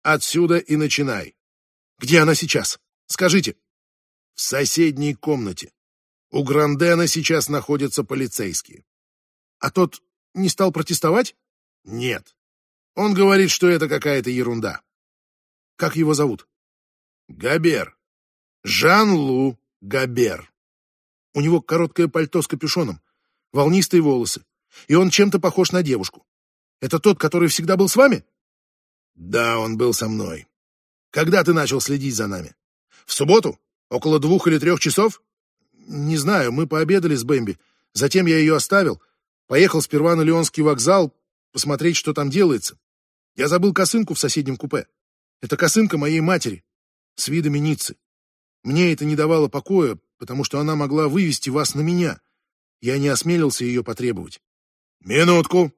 Отсюда и начинай. Где она сейчас? Скажите. В соседней комнате. У Грандена сейчас находятся полицейские. А тот не стал протестовать? Нет. Он говорит, что это какая-то ерунда. Как его зовут? Габер. Жан-Лу Габер. У него короткое пальто с капюшоном, волнистые волосы, и он чем-то похож на девушку. Это тот, который всегда был с вами? Да, он был со мной. Когда ты начал следить за нами? В субботу? Около 2 или 3 часов? Не знаю, мы пообедали с Бэмби. Затем я ее оставил. Поехал сперва на Лионский вокзал посмотреть, что там делается. Я забыл косынку в соседнем купе. Это косынка моей матери, с видами Ниццы. Мне это не давало покоя, потому что она могла вывести вас на меня. Я не осмелился ее потребовать. Минутку.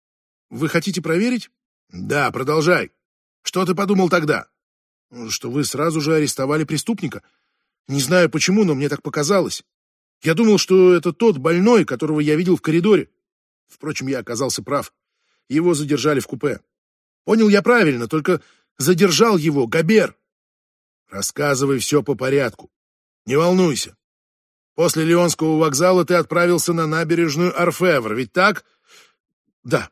Вы хотите проверить? Да, продолжай. Что ты подумал тогда? Что вы сразу же арестовали преступника. Не знаю почему, но мне так показалось. Я думал, что это тот больной, которого я видел в коридоре. Впрочем, я оказался прав. Его задержали в купе. Понял я правильно, только задержал его Габер. Рассказывай все по порядку. Не волнуйся. После Лионского вокзала ты отправился на набережную Орфевр, ведь так? Да.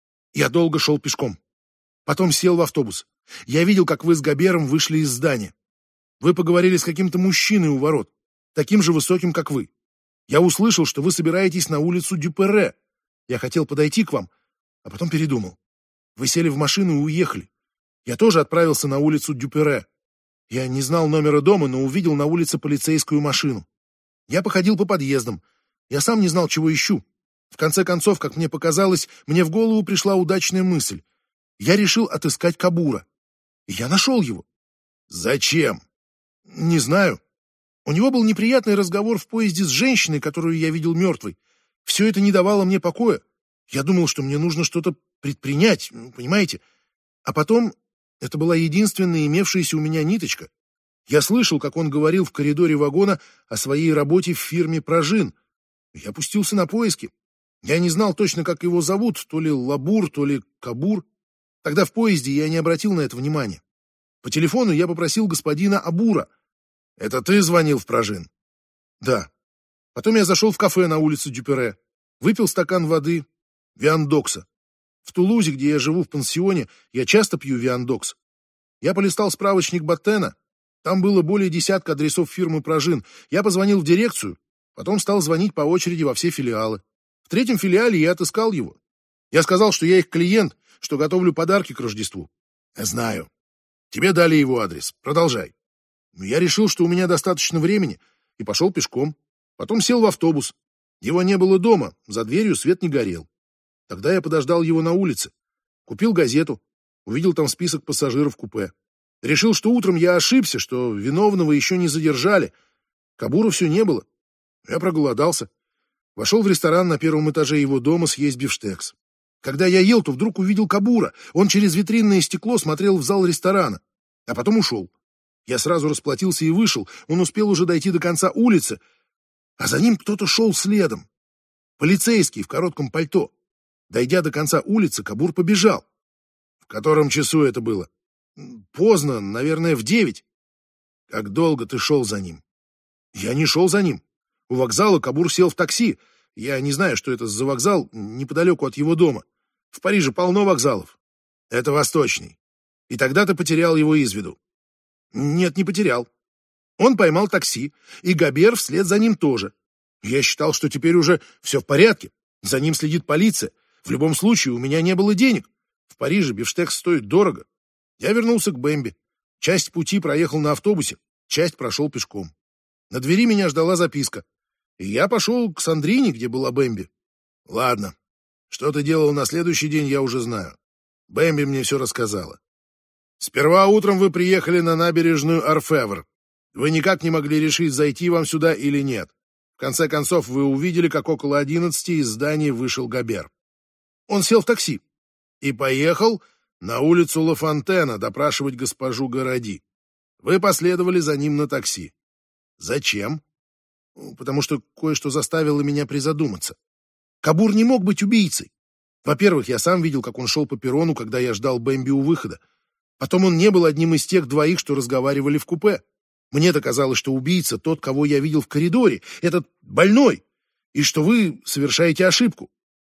Я долго шел пешком. Потом сел в автобус. Я видел, как вы с Габером вышли из здания. Вы поговорили с каким-то мужчиной у ворот, таким же высоким, как вы. Я услышал, что вы собираетесь на улицу Дюперре. Я хотел подойти к вам, а потом передумал. Вы сели в машину и уехали. Я тоже отправился на улицу Дюперре. Я не знал номера дома, но увидел на улице полицейскую машину. Я походил по подъездам. Я сам не знал, чего ищу. В конце концов, как мне показалось, мне в голову пришла удачная мысль. Я решил отыскать Кабура. И я нашел его. Зачем? Не знаю. У него был неприятный разговор в поезде с женщиной, которую я видел мертвой. Все это не давало мне покоя. Я думал, что мне нужно что-то предпринять, понимаете? А потом это была единственная имевшаяся у меня ниточка. Я слышал, как он говорил в коридоре вагона о своей работе в фирме «Прожин». Я пустился на поиски. Я не знал точно, как его зовут, то ли Лабур, то ли Кабур. Тогда в поезде я не обратил на это внимания. По телефону я попросил господина Абура. Это ты звонил в Прожин? Да. Потом я зашел в кафе на улице Дюперре, выпил стакан воды, Виандокса. В Тулузе, где я живу в пансионе, я часто пью Виандокс. Я полистал справочник Баттена. Там было более 10 адресов фирмы Прожин. Я позвонил в дирекцию, потом стал звонить по очереди во все филиалы. В 3-м филиале я отыскал его. Я сказал, что я их клиент, что готовлю подарки к Рождеству. Я знаю. Тебе дали его адрес. Продолжай. Но я решил, что у меня достаточно времени, и пошел пешком. Потом сел в автобус. Его не было дома, за дверью свет не горел. Тогда я подождал его на улице. Купил газету, увидел там список пассажиров купе. Решил, что утром я ошибся, что виновного еще не задержали. Кабура все не было. Я проголодался. Вошел в ресторан на 1-м этаже его дома съесть бифштекс. Когда я ел, то вдруг увидел Кабура. Он через витринное стекло смотрел в зал ресторана, а потом ушел. Я сразу расплатился и вышел. Он успел уже дойти до конца улицы, а за ним кто-то шел следом. Полицейский в коротком пальто. Дойдя до конца улицы, Кабур побежал. В котором часу это было? Поздно, наверное, в 9. Как долго ты шел за ним? Я не шел за ним. У вокзала Кабур сел в такси. Я не знаю, что это за вокзал неподалеку от его дома. В Париже полно вокзалов. Это Восточный. И тогда ты потерял его из виду? Нет, не потерял. Он поймал такси, и Габер вслед за ним тоже. Я считал, что теперь уже все в порядке. За ним следит полиция. В любом случае, у меня не было денег. В Париже бифштекс стоит дорого. Я вернулся к Бэмби. Часть пути проехал на автобусе, часть прошел пешком. На двери меня ждала записка. И я пошел к Сандрине, где была Бэмби. Ладно. Что ты делал на следующий день, я уже знаю. Бэмби мне все рассказала. Сперва утром вы приехали на набережную Орфевр. Вы никак не могли решить, зайти вам сюда или нет. В конце концов, вы увидели, как около 11 из здания вышел Габер. Он сел в такси и поехал на улицу Ла Фонтена допрашивать госпожу Городи. Вы последовали за ним на такси. Зачем? Потому что кое-что заставило меня призадуматься. Кабур не мог быть убийцей. Во-первых, я сам видел, как он шел по перрону, когда я ждал Бэмби у выхода. Потом он не был одним из тех двоих, что разговаривали в купе. Мне-то казалось, что убийца тот, кого я видел в коридоре, этот больной, и что вы совершаете ошибку.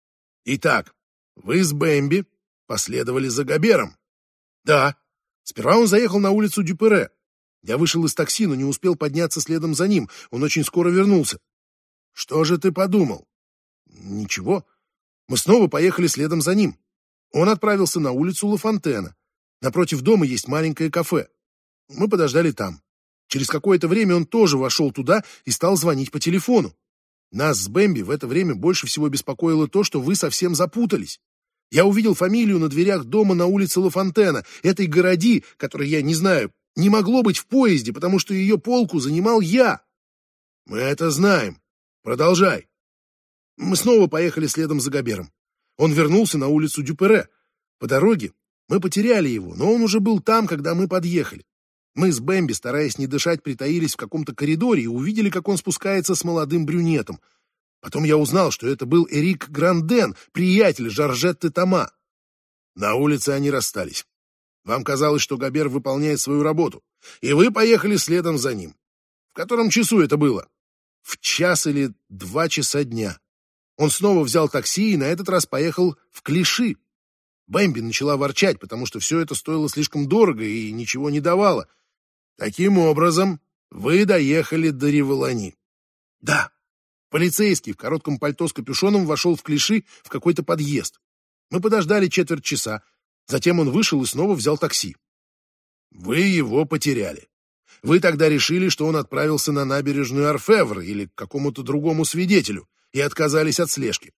Итак, вы с Бэмби последовали за Габером. Да. Сперва он заехал на улицу Дюпере. Я вышел из такси, но не успел подняться следом за ним. Он очень скоро вернулся. Что же ты подумал? Ничего. Мы снова поехали следом за ним. Он отправился на улицу Ла Фонтена. Напротив дома есть маленькое кафе. Мы подождали там. Через какое-то время он тоже вошел туда и стал звонить по телефону. Нас с Бэмби в это время больше всего беспокоило то, что вы совсем запутались. Я увидел фамилию на дверях дома на улице Ла Фонтена, этой Городи, которой я не знаю, не могло быть в поезде, потому что ее полку занимал я. Мы это знаем. Продолжай. Мы снова поехали следом за Габером. Он вернулся на улицу Дюпере. По дороге мы потеряли его, но он уже был там, когда мы подъехали. Мы с Бэмби, стараясь не дышать, притаились в каком-то коридоре и увидели, как он спускается с молодым брюнетом. Потом я узнал, что это был Эрик Гранден, приятель Жоржетты Тома. На улице они расстались. Вам казалось, что Габер выполняет свою работу, и вы поехали следом за ним. В котором часу это было? В 1 или 2 часа дня. Он снова взял такси и на этот раз поехал в Клиши. Бэмби начала ворчать, потому что все это стоило слишком дорого и ничего не давало. Таким образом, вы доехали до Револани. Да. Полицейский в коротком пальто с капюшоном вошел в Клиши в какой-то подъезд. Мы подождали 1/4 часа. Затем он вышел и снова взял такси. Вы его потеряли. Вы тогда решили, что он отправился на набережную Орфевр или к какому-то другому свидетелю и отказались от слежки.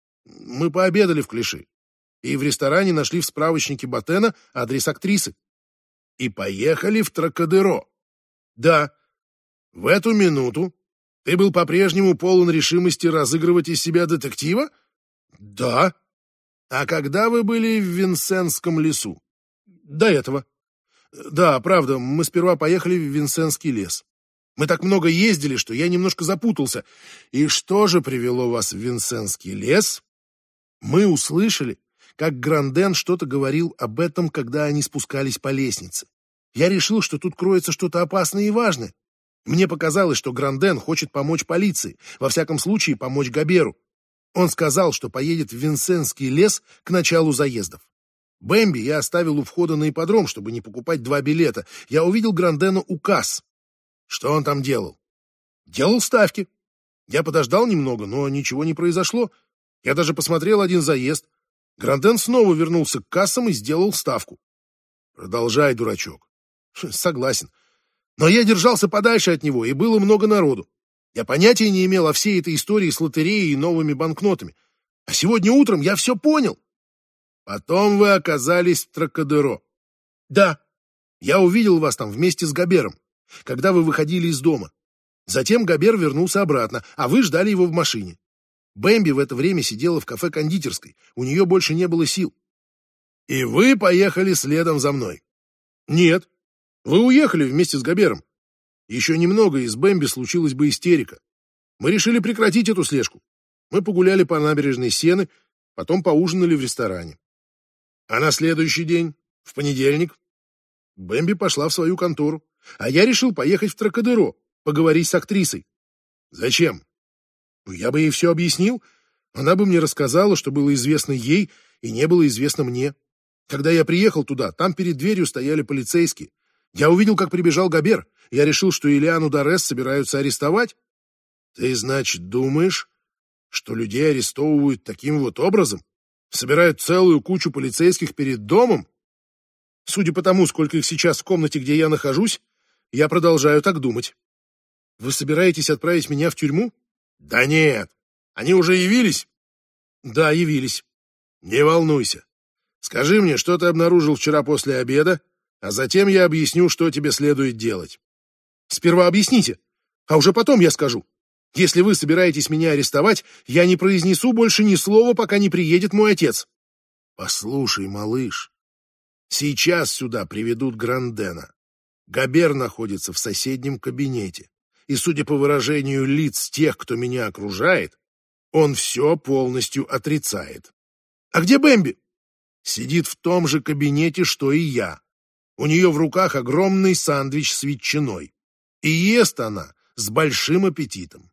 Мы пообедали в Клиши и в ресторане нашли в справочнике Ботена адрес актрисы. И поехали в Трокадеро. Да, в эту минуту ты был по-прежнему полон решимости разыгрывать из себя детектива? Да. А когда вы были в Винсенском лесу? До этого. Да, правда, мы сперва поехали в Винсенский лес. Мы так много ездили, что я немножко запутался. И что же привело вас в Винсенский лес? Мы услышали, как Гранден что-то говорил об этом, когда они спускались по лестнице. Я решил, что тут кроется что-то опасное и важное. Мне показалось, что Гранден хочет помочь полиции, во всяком случае помочь Габеру. Он сказал, что поедет в Винсенский лес к началу заездов. Бэмби я оставил у входа на ипподром, чтобы не покупать 2 билета. Я увидел Грандена у касс. Что он там делал? Делал ставки. Я подождал немного, но ничего не произошло. Я даже посмотрел один заезд. Гранден снова вернулся к кассам и сделал ставку. Продолжай, дурачок. Согласен. Но я держался подальше от него, и было много народу. Я понятия не имел о всей этой истории с лотереей и новыми банкнотами. А сегодня утром я все понял. Потом вы оказались в Трокадеро. Да, я увидел вас там вместе с Габером, когда вы выходили из дома. Затем Габер вернулся обратно, а вы ждали его в машине. Бэмби в это время сидела в кафе-кондитерской, у нее больше не было сил. И вы поехали следом за мной? Нет, вы уехали вместе с Габером. Еще немного, и с Бэмби случилась бы истерика. Мы решили прекратить эту слежку. Мы погуляли по набережной Сены, потом поужинали в ресторане. А на следующий день, в понедельник, Бэмби пошла в свою контору, а я решил поехать в Трокадеро, поговорить с актрисой. Зачем? Ну, я бы ей все объяснил. Она бы мне рассказала, что было известно ей и не было известно мне. Когда я приехал туда, там перед дверью стояли полицейские. Я увидел, как прибежал Габер. Я решил, что Илиану Дорес собираются арестовать. Ты, значит, думаешь, что людей арестовывают таким вот образом? Собирают целую кучу полицейских перед домом? Судя по тому, сколько их сейчас в комнате, где я нахожусь, я продолжаю так думать. Вы собираетесь отправить меня в тюрьму? Да нет. Они уже явились? Да, явились. Не волнуйся. Скажи мне, что ты обнаружил вчера после обеда, а затем я объясню, что тебе следует делать. Сперва объясните, а уже потом я скажу. Если вы собираетесь меня арестовать, я не произнесу больше ни слова, пока не приедет мой отец. Послушай, малыш, сейчас сюда приведут Грандена. Габер находится в соседнем кабинете, и, судя по выражению лиц тех, кто меня окружает, он все полностью отрицает. А где Бэмби? Сидит в том же кабинете, что и я. У нее в руках огромный сандвич с ветчиной. И ест она с большим аппетитом.